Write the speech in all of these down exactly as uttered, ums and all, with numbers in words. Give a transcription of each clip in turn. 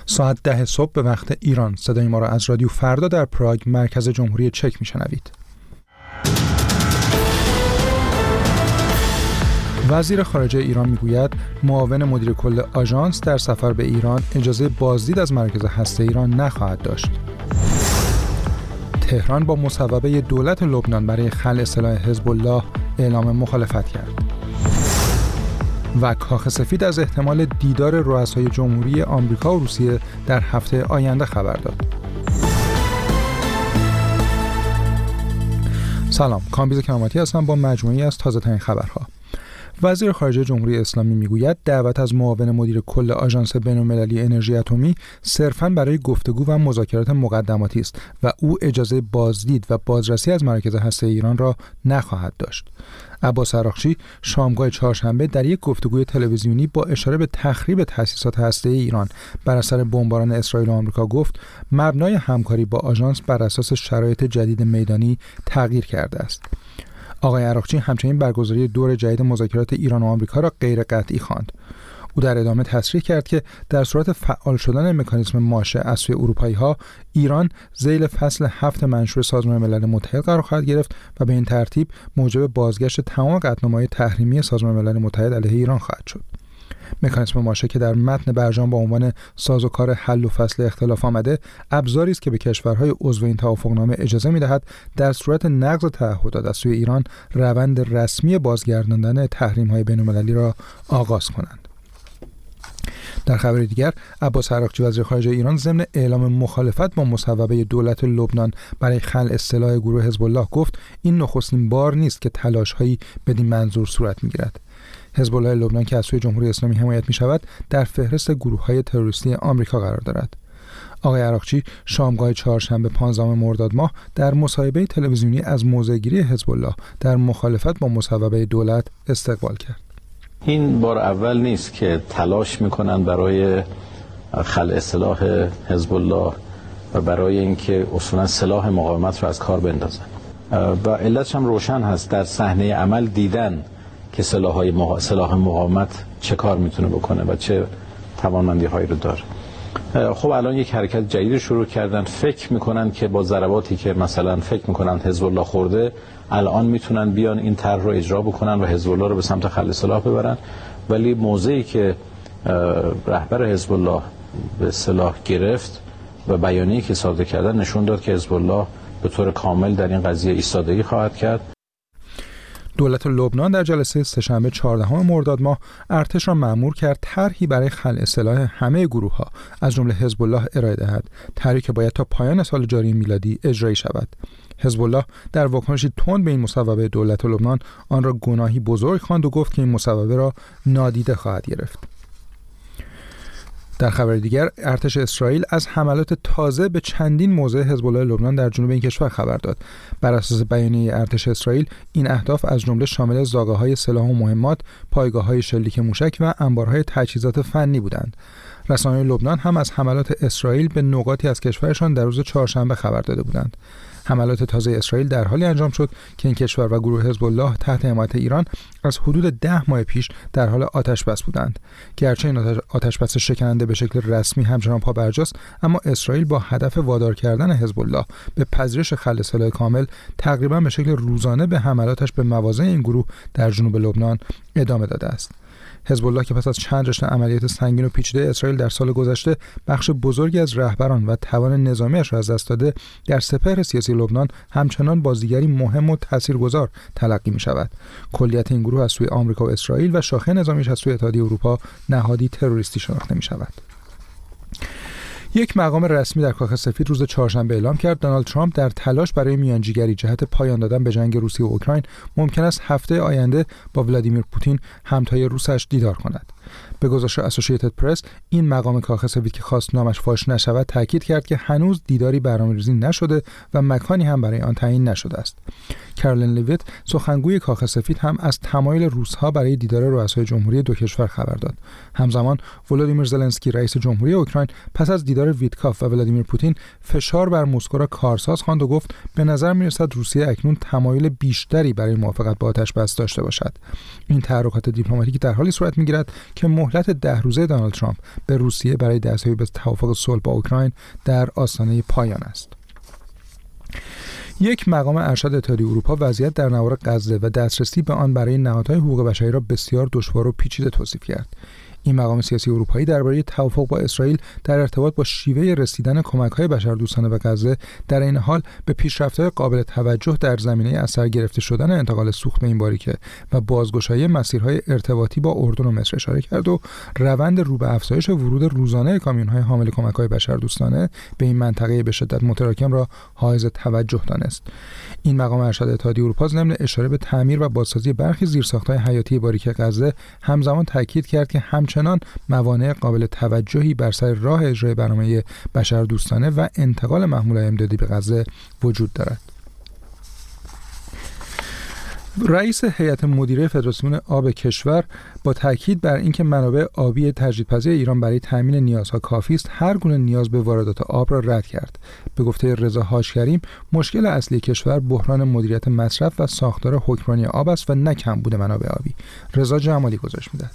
ساعت ده صبح به وقت ایران. صدای ما را از رادیو فردا در پراگ مرکز جمهوری چک میشنوید. وزیر خارجه ایران میگوید معاون مدیر کل آژانس در سفر به ایران اجازه بازدید از مرکز هسته ایران نخواهد داشت. تهران با مصوبه دولت لبنان برای خلع سلاح حزب الله اعلام مخالفت کرد. و کاخ سفید از احتمال دیدار رؤسای جمهوری آمریکا و روسیه در هفته آینده خبر داد. سلام، کامبیز کرامتی هستم با مجموعی از تازه ترین خبرها. وزیر خارجه جمهوری اسلامی میگوید دعوت از معاون مدیر کل آژانس بین‌المللی انرژی اتمی صرفاً برای گفتگو و مذاکرات مقدماتی است و او اجازه بازدید و بازرسی از مرکز هسته ایران را نخواهد داشت. عباس عراقچی شامگاه چهارشنبه در یک گفتگوی تلویزیونی با اشاره به تخریب تأسیسات هسته‌ای ایران بر اثر بمباران اسرائیل و آمریکا گفت مبنای همکاری با آژانس بر اساس شرایط جدید میدانی تغییر کرده است. آقای عراقچی همچنین برگزاری دور جدید مذاکرات ایران و آمریکا را غیر قطعی خواند. او در ادامه تصریح کرد که در صورت فعال شدن مکانیزم ماشه از سوی اروپایی‌ها، ایران ذیل فصل هفت منشور سازمان ملل متحد قرار خواهد گرفت و به این ترتیب موجب بازگشت تمام قطعنامه‌های تحریمی سازمان ملل متحد علیه ایران خواهد شد. مکانیزم ماشه که در متن برجام با عنوان سازوکار حل و فصل اختلاف آمده، ابزاری است که به کشورهای عضو این توافقنامه اجازه می‌دهد در صورت نقض تعهدات از سوی ایران روند رسمی بازگرداندن تحریم‌های بین‌المللی را آغاز کنند. در خبر دیگر، عباس عراقچی وزیر خارجه ایران ضمن اعلام مخالفت با مصوبه دولت لبنان برای خلع سلاح گروه حزب الله گفت این نخستین بار نیست که تلاش‌هایی بدین منظور صورت می‌گیرد. حزب الله لبنان که از سوی جمهوری اسلامی حمایت می‌شود، در فهرست گروه‌های تروریستی آمریکا قرار دارد. آقای عراقچی شامگاه چهارشنبه پانزدهم مرداد ماه در مصاحبه تلویزیونی از موضع‌گیری حزب الله در مخالفت با مصوبه دولت استقبال کرد. این بار اول نیست که تلاش میکنن برای خلع سلاح حزب الله و برای اینکه اصولا سلاح مقاومت رو از کار بندازن و علتش هم روشن هست. در صحنه عمل دیدن که سلاح‌های مقا... سلاح مقاومت چه کار میتونه بکنه و چه توانمندی هایی رو داره. خب الان یک حرکت جدید شروع کردن، فکر میکنن که با ضرباتی که مثلا فکر میکنن حزب الله خورده الان میتونن بیان این طرح رو اجرا بکنن و حزب الله رو به سمت خلع سلاح ببرن، ولی موضعی که رهبر حزب الله به سلاح گرفت و بیانیه‌ای که صادر کردن نشون داد که حزب الله به طور کامل در این قضیه ایستادگی خواهد کرد. دولت لبنان در جلسه سه‌شنبه چهاردهم مرداد ماه ارتش را مأمور کرد طرحی برای خلع سلاح همه گروه‌ها از جمله حزب الله ارائه دهد، طرحی که باید تا پایان سال جاری میلادی اجرایی شود. حزب الله در واکنشی تند به این مصوبه دولت لبنان آن را گناهی بزرگ خواند و گفت که این مصوبه را نادیده خواهد گرفت. در خبر دیگر، ارتش اسرائیل از حملات تازه به چندین موضع حزب الله لبنان در جنوب این کشور خبر داد. بر اساس بیانیه ارتش اسرائیل، این اهداف از جمله شامل زاغه‌های سلاح و مهمات، پایگاه‌های شلیک موشک و انبارهای تجهیزات فنی بودند. رسانه‌های لبنان هم از حملات اسرائیل به نقاطی از کشورشان در روز چهارشنبه خبر داده بودند. حملات تازه اسرائیل در حالی انجام شد که این کشور و گروه حزب الله تحت حمایت ایران از حدود ده ماه پیش در حال آتش بس بودند. گرچه این آتش بس شکننده به شکل رسمی همچنان پابرجاست، اما اسرائیل با هدف وادار کردن حزب الله به پذیرش خلع سلاح کامل تقریبا به شکل روزانه به حملاتش به مواضع این گروه در جنوب لبنان ادامه داده است. حزب الله که پس از چند رشته عملیات سنگین و پیچیده اسرائیل در سال گذشته بخش بزرگی از رهبران و توان نظامیش را از دست داده، در سپهر سیاسی لبنان همچنان بازیگری مهم و تاثیرگذار تلقی می شود. کلیت این گروه از سوی آمریکا و اسرائیل و شاخه نظامیش از سوی اتحادیه اروپا نهادی تروریستی شناخته می شود. یک مقام رسمی در کاخ سفید روز چهارشنبه اعلام کرد دونالد ترامپ در تلاش برای میانجیگری جهت پایان دادن به جنگ روسیه و اوکراین ممکن است هفته آینده با ولادیمیر پوتین همتای روسش دیدار کند. به گزارش اسوسییتد پرس، این مقام کاخ سفید که خواست نامش فاش نشود تاکید کرد که هنوز دیداری برنامه‌ریزی نشده و مکانی هم برای آن تعیین نشده است. کارولین لیویت، سخنگوی کاخ سفید، هم از تمایل روس‌ها برای دیدار رؤسای جمهوری دو کشور خبر داد. همزمان ولودیمیر زلنسکی رئیس جمهوری اوکراین پس از دیدار ویتکاف و ولادیمیر پوتین فشار بر مسکو را کارساز خواند و گفت به نظر می‌رسد روسیه اکنون تمایل بیشتری برای موافقت با آتش‌بس داشته باشد. این تحرکات دیپلماتیکی در حالی صورت می‌گیرد که مهلت ده روزه دونالد ترامپ به روسیه برای دستیابی به توافق صلح با اوکراین در آستانه پایان است. یک مقام ارشد اتحادیه اروپا وضعیت در نوار غزه و دسترسی به آن برای نهادهای حقوق بشری را بسیار دشوار و پیچیده توصیف کرد. این مقام سیاسی اروپایی درباره توافق با اسرائیل در ارتباط با شیوه رسیدن کمک‌های بشردوستانه به غزه در این حال به پیشرفت‌های قابل توجه در زمینه اثر گرفته شدن انتقال سوخت به این باریکه و بازگشایی مسیرهای ارتباطی با اردن و مصر اشاره کرد و روند رو به افزایش ورود روزانه کامیون‌های حامل کمک‌های بشردوستانه به این منطقه به شدت متراکم را حائز توجه دانست. این مقام ارشد اتحادیه اروپا ضمن اشاره به تعمیر و بازسازی برخی زیرساخت‌های حیاتی باریکه غزه همزمان تاکید کرد که همچنان موانع قابل توجهی بر سر راه اجرای برنامه بشردوستانه و انتقال محمولات امدادی به غزه وجود دارد. رئیس هیئت مدیره فدراسیون آب کشور با تاکید بر اینکه منابع آبی تجدیدپذیر ایران برای تامین نیازها کافی است، هر گونه نیاز به واردات آب را رد کرد. به گفته رضا حاجکریم، مشکل اصلی کشور بحران مدیریت مصرف و ساختار حکمرانی آب است و نه کمبود منابع آبی. رضا جمالی گزارش می‌دهد.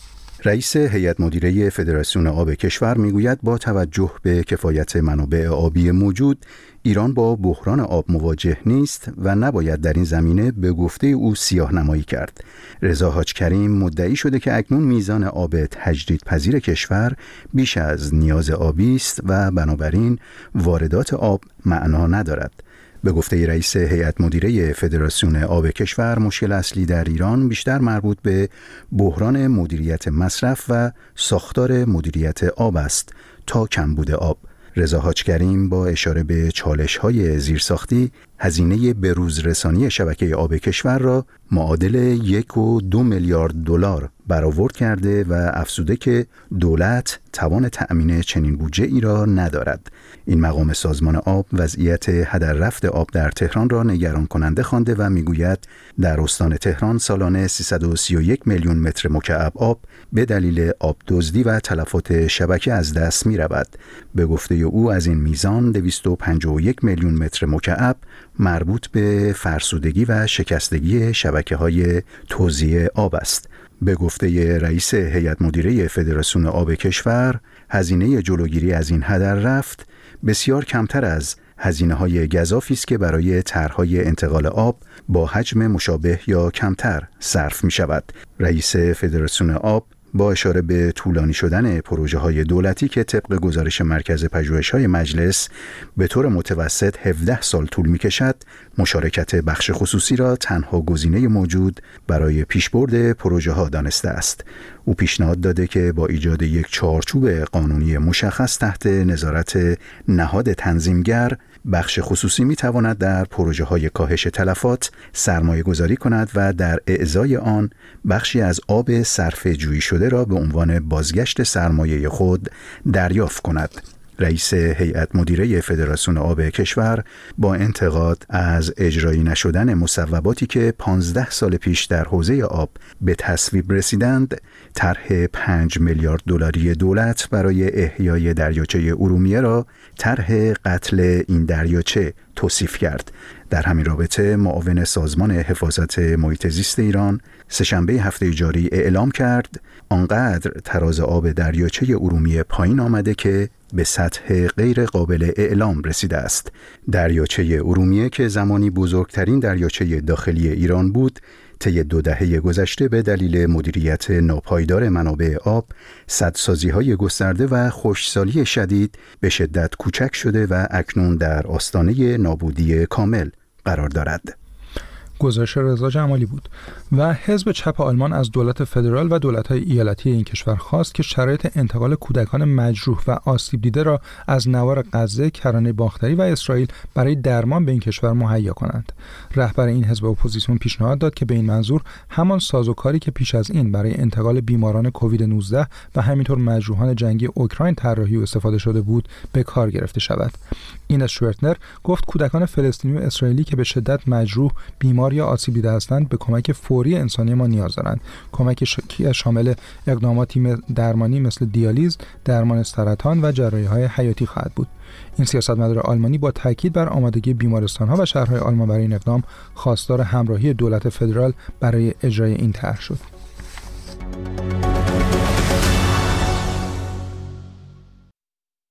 رئیس هیئت مدیره فدراسیون آب کشور میگوید با توجه به کفایت منابع آبی موجود، ایران با بحران آب مواجه نیست و نباید در این زمینه به گفته او سیاه‌نمایی کرد. رضا حاجکریم مدعی شده که اکنون میزان آب تجدیدپذیر کشور بیش از نیاز آبی است و بنابراین واردات آب معنا ندارد. به گفته رئیس هیئت مدیره فدراسیون آب کشور، مشکل اصلی در ایران بیشتر مربوط به بحران مدیریت مصرف و ساختار مدیریت آب است تا کمبود آب. رضا حاجکریم با اشاره به چالش‌های زیرساختی، هزینه بروز رسانی شبکه آب کشور را معادل یک و دو میلیارد دلار برآورد کرده و افزوده که دولت توان تأمین چنین بودجه ای را ندارد. این مقام سازمان آب وضعیت هدر رفت آب در تهران را نگران کننده خوانده و میگوید در استان تهران سالانه سیصد و سی و یک میلیون متر مکعب آب به دلیل آب دزدی و تلفات شبکه از دست می رود. به گفته او از این میزان دویست و پنجاه و یک میلیون متر مکعب مربوط به فرسودگی و شکستگی شبکه‌های توزیع آب است. به گفته رئیس هیئت مدیره فدراسیون آب کشور، هزینه جلوگیری از این هدر رفت بسیار کمتر از هزینه‌های گزافی است که برای طرح‌های انتقال آب با حجم مشابه یا کمتر صرف می‌شود. رئیس فدراسیون آب با اشاره به طولانی شدن پروژه‌های دولتی که طبق گزارش مرکز پژوهش‌های مجلس به طور متوسط هفده سال طول می‌کشد، مشارکت بخش خصوصی را تنها گزینه موجود برای پیشبرد پروژه‌ها دانسته است. او پیشنهاد داده که با ایجاد یک چارچوب قانونی مشخص تحت نظارت نهاد تنظیمگر، بخش خصوصی می تواند در پروژه های کاهش تلفات سرمایه گذاری کند و در اعزای آن بخشی از آب صرفه جویی شده را به عنوان بازگشت سرمایه خود دریافت کند. رئیس هیئت مدیره فدراسیون آب کشور با انتقاد از اجرایی نشدن مصوباتی که پانزده سال پیش در حوزه آب به تصویب رسیدند، طرح پنج میلیارد دلاری دولت برای احیای دریاچه ارومیه را طرح قتل این دریاچه توصیف کرد. در همین رابطه معاون سازمان حفاظت محیط زیست ایران سه‌شنبه هفته جاری اعلام کرد آنقدر تراز آب دریاچه ارومیه پایین آمده که به سطح غیر قابل اعلام رسیده است. دریاچه ارومیه که زمانی بزرگترین دریاچه داخلی ایران بود، طی دو دهه گذشته به دلیل مدیریت ناپایدار منابع آب، سدسازی‌های گسترده و خشکسالی شدید به شدت کوچک شده و اکنون در آستانه نابودی کامل قرار دارد. گزارش رضا جمالی بود. و حزب چپ آلمان از دولت فدرال و دولت‌های ایالتی این کشور خواست که شرایط انتقال کودکان مجروح و آسیب دیده را از نوار غزه، کرانه باختری و اسرائیل برای درمان به این کشور مهیا کنند. رهبر این حزب اپوزیسیون پیشنهاد داد که به این منظور همان سازوکاری که پیش از این برای انتقال بیماران کووید نوزده و همینطور مجروحان جنگی اوکراین طراحی و استفاده شده بود به کار گرفته شود. اینس شورتنر گفت کودکان فلسطینی و اسرائیلی که به شدت مجروح، بیمار یا آسیب دیده هستند به کمک فوری انسانی ما نیاز دارند. کمک شامل اقداماتی درمانی مثل دیالیز، درمان سرطان و جراحی‌های حیاتی خواهد بود. این سیاستمدار آلمانی با تاکید بر آمادگی بیمارستان‌ها و شهرهای آلمان برای این اقدام خواستار همراهی دولت فدرال برای اجرای این طرح شد.